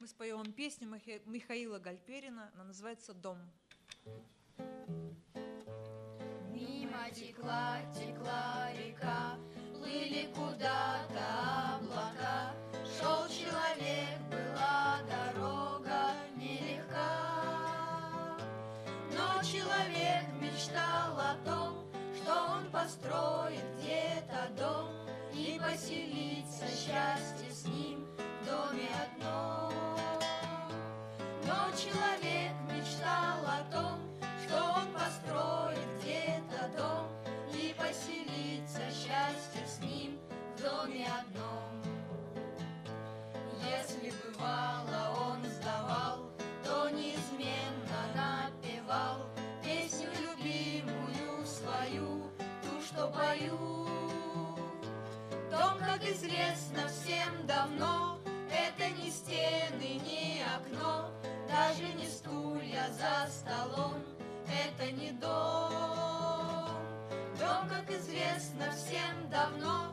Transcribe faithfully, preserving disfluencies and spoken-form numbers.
Мы споем вам песню Михаила Гальперина, она называется «Дом». Мимо текла, текла река, плыли куда-то облака. Шел человек, была дорога нелегка. Но человек мечтал о том, что он построит где-то дом и поселится счастье с ним в доме одном. Но человек мечтал о том, что он построит где-то дом и поселится счастье с ним в доме одном. Если бывало он сдавал, то неизменно напевал песню любимую свою, ту, что пою. Дом, как известно всем давно, это не стены, не окно, даже не стулья за столом, это не дом. Дом, как известно всем давно,